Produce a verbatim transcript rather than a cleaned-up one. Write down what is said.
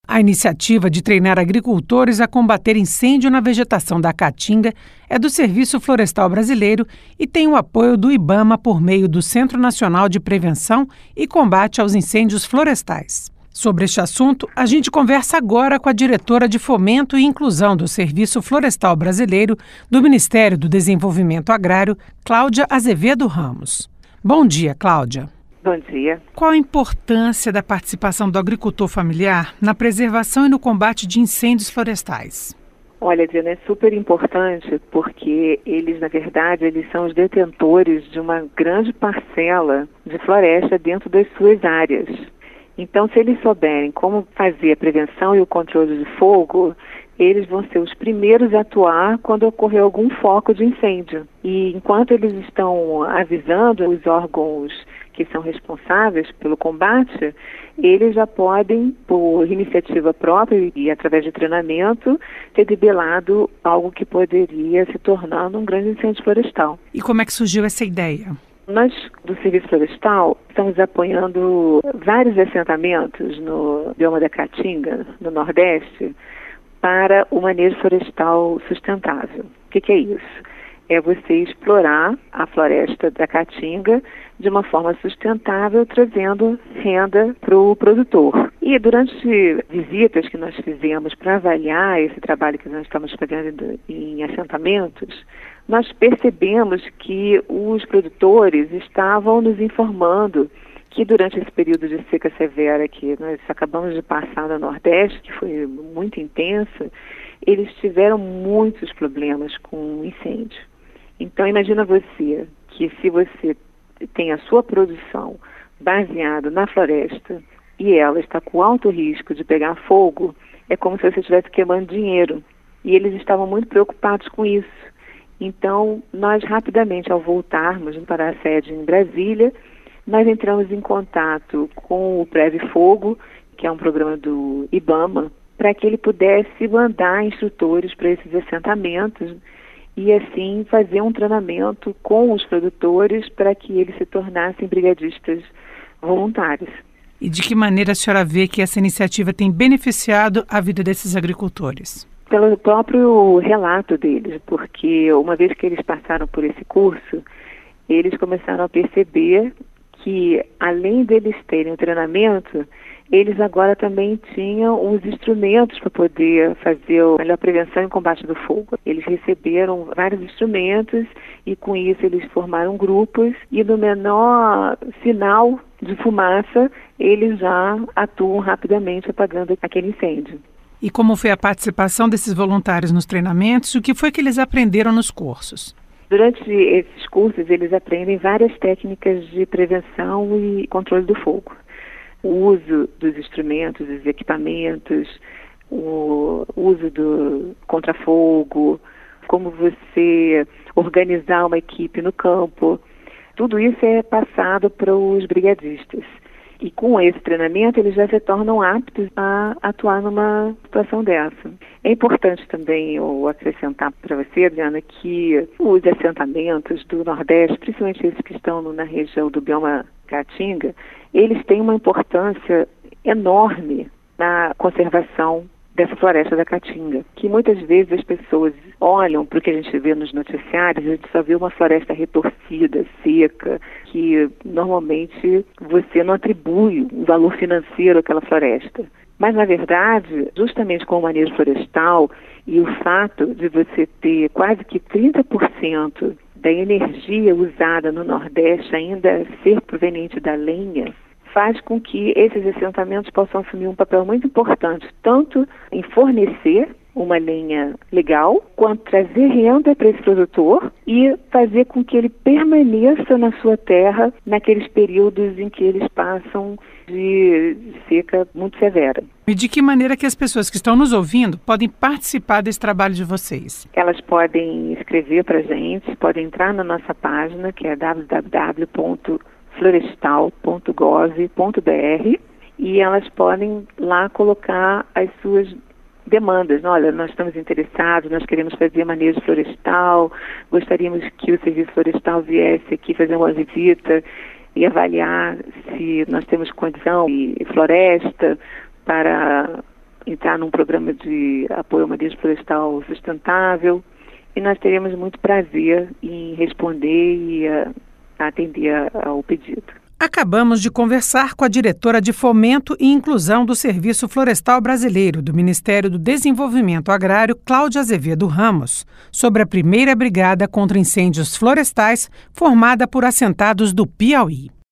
A iniciativa de treinar agricultores a combater incêndio na vegetação da Caatinga é do Serviço Florestal Brasileiro e tem o apoio do IBAMA por meio do Centro Nacional de Prevenção e Combate aos Incêndios Florestais. Sobre este assunto, a gente conversa agora com a diretora de Fomento e Inclusão do Serviço Florestal Brasileiro do Ministério do Desenvolvimento Agrário, Cláudia Azevedo Ramos. Bom dia, Cláudia. Bom dia. Qual a importância da participação do agricultor familiar na preservação e no combate de incêndios florestais? Olha, Diana, é super importante porque eles, na verdade, eles são os detentores de uma grande parcela de floresta dentro das suas áreas. Então, se eles souberem como fazer a prevenção e o controle de fogo, eles vão ser os primeiros a atuar quando ocorrer algum foco de incêndio. E enquanto eles estão avisando os órgãos que são responsáveis pelo combate, eles já podem, por iniciativa própria e através de treinamento, ter debelado algo que poderia se tornar um grande incêndio florestal. E como é que surgiu essa ideia? Nós, do Serviço Florestal, estamos apoiando vários assentamentos no bioma da Caatinga, no Nordeste, para o manejo florestal sustentável. O que, que é isso? É você explorar a floresta da Caatinga de uma forma sustentável, trazendo renda para o produtor. E durante visitas que nós fizemos para avaliar esse trabalho que nós estamos fazendo em assentamentos, nós percebemos que os produtores estavam nos informando que durante esse período de seca severa que nós acabamos de passar no Nordeste, que foi muito intensa, eles tiveram muitos problemas com incêndio. Então, imagina você que se você tem a sua produção baseada na floresta e ela está com alto risco de pegar fogo, é como se você estivesse queimando dinheiro. E eles estavam muito preocupados com isso. Então, nós rapidamente, ao voltarmos para a sede em Brasília, nós entramos em contato com o Preve Fogo, que é um programa do IBAMA, para que ele pudesse mandar instrutores para esses assentamentos e assim fazer um treinamento com os produtores para que eles se tornassem brigadistas voluntários. E de que maneira a senhora vê que essa iniciativa tem beneficiado a vida desses agricultores? Pelo próprio relato deles, porque uma vez que eles passaram por esse curso, eles começaram a perceber que, além deles terem o treinamento, eles agora também tinham os instrumentos para poder fazer a melhor prevenção e combate do fogo. Eles receberam vários instrumentos e, com isso, eles formaram grupos e, no menor sinal de fumaça, eles já atuam rapidamente apagando aquele incêndio. E como foi a participação desses voluntários nos treinamentos? O que foi que eles aprenderam nos cursos? Durante esses cursos, eles aprendem várias técnicas de prevenção e controle do fogo. O uso dos instrumentos, dos equipamentos, o uso do contrafogo, como você organizar uma equipe no campo. Tudo isso é passado para os brigadistas. E com esse treinamento, eles já se tornam aptos a atuar numa situação dessa. É importante também eu acrescentar para você, Adriana, que os assentamentos do Nordeste, principalmente esses que estão na região do bioma Caatinga, eles têm uma importância enorme na conservação dessa floresta da Caatinga, que muitas vezes as pessoas olham para o que a gente vê nos noticiários, a gente só vê uma floresta retorcida, seca, que normalmente você não atribui um valor financeiro àquela floresta. Mas, na verdade, justamente com o manejo florestal e o fato de você ter quase que trinta por cento da energia usada no Nordeste ainda ser proveniente da lenha, faz com que esses assentamentos possam assumir um papel muito importante, tanto em fornecer uma lenha legal, quanto trazer renda para esse produtor e fazer com que ele permaneça na sua terra naqueles períodos em que eles passam de seca muito severa. E de que maneira que as pessoas que estão nos ouvindo podem participar desse trabalho de vocês? Elas podem escrever para a gente, podem entrar na nossa página, que é w w w ponto florestal ponto gov ponto b r, e elas podem lá colocar as suas demandas. Olha, nós estamos interessados, nós queremos fazer manejo florestal, gostaríamos que o Serviço Florestal viesse aqui fazer uma visita e avaliar se nós temos condição de floresta para entrar num programa de apoio ao manejo florestal sustentável, e nós teremos muito prazer em responder e uh, atender ao pedido. Acabamos de conversar com a diretora de Fomento e Inclusão do Serviço Florestal Brasileiro do Ministério do Desenvolvimento Agrário, Cláudia Azevedo Ramos, sobre a primeira brigada contra incêndios florestais formada por assentados do Piauí.